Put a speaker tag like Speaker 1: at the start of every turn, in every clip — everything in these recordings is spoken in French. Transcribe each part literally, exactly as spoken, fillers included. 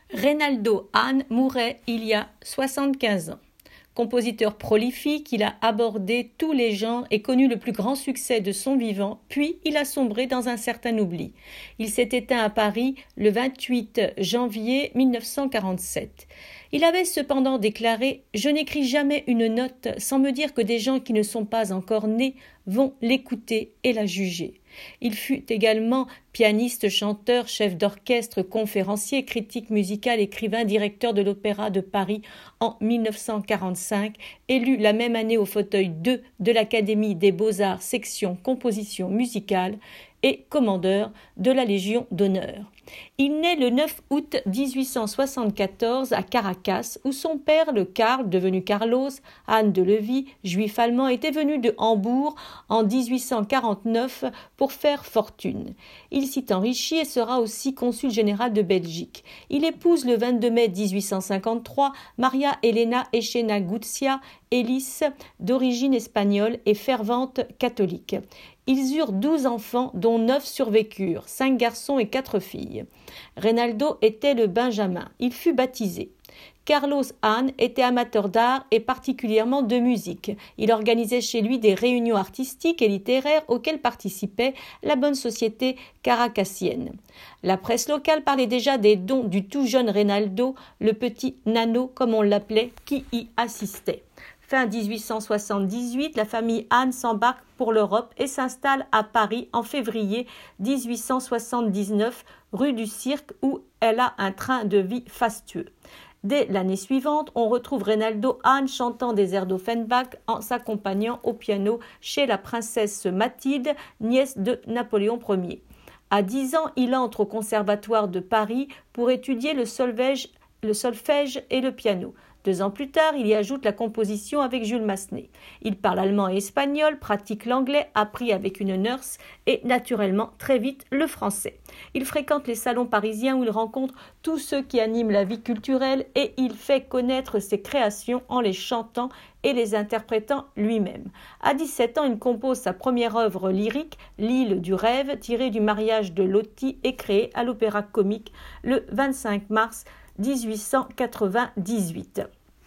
Speaker 1: Reynaldo Hahn mourait il y a soixante-quinze ans. Compositeur prolifique, il a abordé tous les genres et connu le plus grand succès de son vivant, puis il a sombré dans un certain oubli. Il s'est éteint à Paris le vingt-huit janvier mille neuf cent quarante-sept. Il avait cependant déclaré « Je n'écris jamais une note sans me dire que des gens qui ne sont pas encore nés vont l'écouter et la juger ». Il fut également pianiste, chanteur, chef d'orchestre, conférencier, critique musical, écrivain, directeur de l'Opéra de Paris en mille neuf cent quarante-cinq, élu la même année au fauteuil deux de l'Académie des Beaux-Arts, section composition musicale, et commandeur de la Légion d'honneur. Il naît le neuf août dix-huit cent soixante-quatorze à Caracas, où son père, le Karl, devenu Carlos, Hahn de Levi, juif allemand, était venu de Hambourg en dix-huit cent quarante-neuf pour faire fortune. Il s'y enrichit et sera aussi consul général de Belgique. Il épouse le vingt-deux mai dix-huit cent cinquante-trois Maria Elena Echenique Ellis, d'origine espagnole et fervente catholique. Ils eurent douze enfants, dont neuf survécurent, cinq garçons et quatre filles. Reynaldo était le benjamin. Il fut baptisé. Carlos Hahn était amateur d'art et particulièrement de musique. Il organisait chez lui des réunions artistiques et littéraires auxquelles participait la bonne société caracassienne. La presse locale parlait déjà des dons du tout jeune Reynaldo, le petit Nano comme on l'appelait, qui y assistait. Fin dix-huit cent soixante-dix-huit, la famille Hahn s'embarque pour l'Europe et s'installe à Paris en février dix-huit cent soixante-dix-neuf, rue du Cirque, où elle a un train de vie fastueux. Dès l'année suivante, on retrouve Reynaldo Hahn chantant des airs d'Offenbach en s'accompagnant au piano chez la princesse Mathilde, nièce de Napoléon Ier. À dix ans, il entre au Conservatoire de Paris pour étudier le solfège, le solfège et le piano. Deux ans plus tard, il y ajoute la composition avec Jules Massenet. Il parle allemand et espagnol, pratique l'anglais, appris avec une nurse et naturellement très vite le français. Il fréquente les salons parisiens où il rencontre tous ceux qui animent la vie culturelle et il fait connaître ses créations en les chantant et les interprétant lui-même. À dix-sept ans, il compose sa première œuvre lyrique, L'île du rêve, tirée du mariage de Loti et créée à l'Opéra Comique le vingt-cinq mars dix-huit cent quatre-vingt-dix-huit.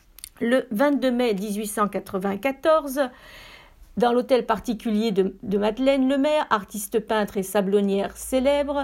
Speaker 1: Le vingt-deux mai dix-huit cent quatre-vingt-quatorze, dans l'hôtel particulier de, de Madeleine Lemaire, artiste peintre et sablonnière célèbre,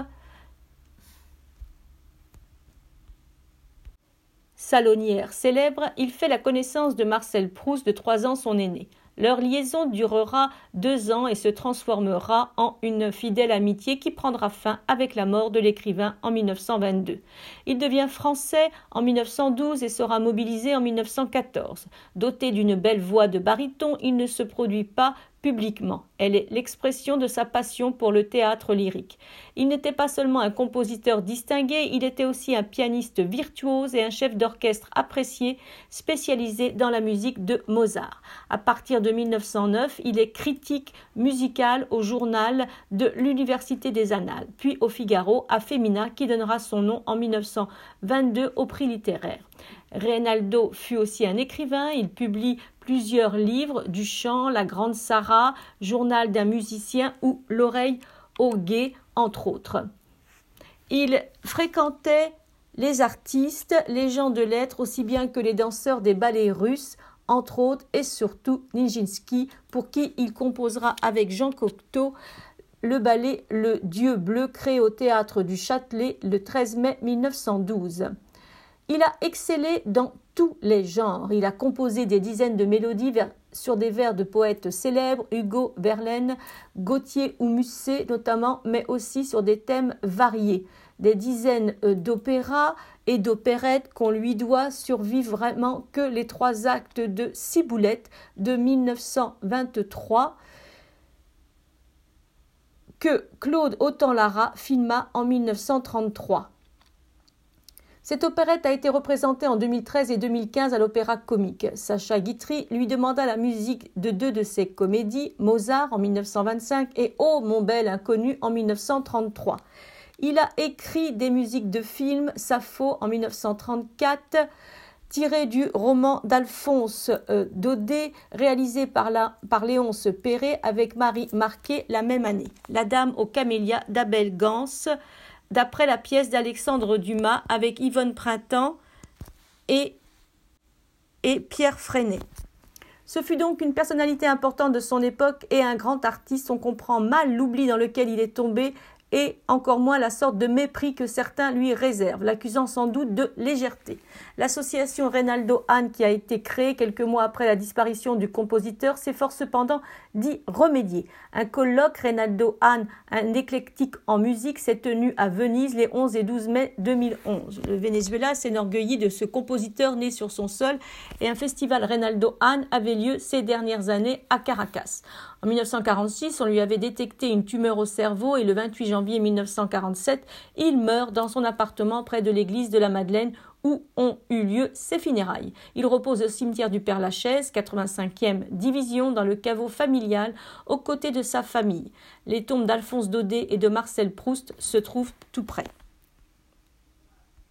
Speaker 1: salonnière célèbre, il fait la connaissance de Marcel Proust, de trois ans son aîné. Leur liaison durera deux ans et se transformera en une fidèle amitié qui prendra fin avec la mort de l'écrivain en mille neuf cent vingt-deux. Il devient français en mille neuf cent douze et sera mobilisé en mille neuf cent quatorze. Doté d'une belle voix de baryton, il ne se produit pas publiquement. Elle est l'expression de sa passion pour le théâtre lyrique. Il n'était pas seulement un compositeur distingué, il était aussi un pianiste virtuose et un chef d'orchestre apprécié, spécialisé dans la musique de Mozart. À partir de mille neuf cent neuf, il est critique musical au journal de l'Université des Annales, puis au Figaro, à Femina, qui donnera son nom en mille neuf cent vingt-deux au prix littéraire. Reynaldo fut aussi un écrivain, il publie plusieurs livres, du chant, La Grande Sarah, Journal d'un musicien ou L'oreille au guet, entre autres. Il fréquentait les artistes, les gens de lettres, aussi bien que les danseurs des ballets russes, entre autres, et surtout Nijinsky, pour qui il composera avec Jean Cocteau le ballet Le Dieu bleu, créé au théâtre du Châtelet le treize mai mille neuf cent douze. Il a excellé dans tous les genres. Il a composé des dizaines de mélodies vers, sur des vers de poètes célèbres, Hugo, Verlaine, Gautier ou Musset notamment, mais aussi sur des thèmes variés. Des dizaines d'opéras et d'opérettes qu'on lui doit survivent vraiment que les trois actes de Ciboulette de mille neuf cent vingt-trois que Claude Autant-Lara filma en mille neuf cent trente-trois. Cette opérette a été représentée en deux mille treize et deux mille quinze à l'Opéra Comique. Sacha Guitry lui demanda la musique de deux de ses comédies, Mozart en mille neuf cent vingt-cinq et Oh mon bel inconnu en mille neuf cent trente-trois. Il a écrit des musiques de films, Sappho en mille neuf cent trente-quatre, tiré du roman d'Alphonse euh, Daudet, réalisé par, la, par Léonce Perret avec Marie Marquet la même année. La Dame aux camélias d'Abel Gance, d'après la pièce d'Alexandre Dumas avec Yvonne Printemps et, et Pierre Freinet. Ce fut donc une personnalité importante de son époque et un grand artiste. On comprend mal l'oubli dans lequel il est tombé et encore moins la sorte de mépris que certains lui réservent, l'accusant sans doute de légèreté. L'association Reynaldo Hahn, qui a été créée quelques mois après la disparition du compositeur, s'efforce cependant d'y remédier. Un colloque Reynaldo Hahn, un éclectique en musique, s'est tenu à Venise les onze et douze mai deux mille onze. Le Venezuela s'enorgueillit de ce compositeur né sur son sol et un festival Reynaldo Hahn avait lieu ces dernières années à Caracas. En mille neuf cent quarante-six, on lui avait détecté une tumeur au cerveau et le vingt-huit janvier mille neuf cent quarante-sept, il meurt dans son appartement près de l'église de la Madeleine où ont eu lieu ses funérailles. Il repose au cimetière du Père-Lachaise, quatre-vingt-cinquième division, dans le caveau familial, aux côtés de sa famille. Les tombes d'Alphonse Daudet et de Marcel Proust se trouvent tout près.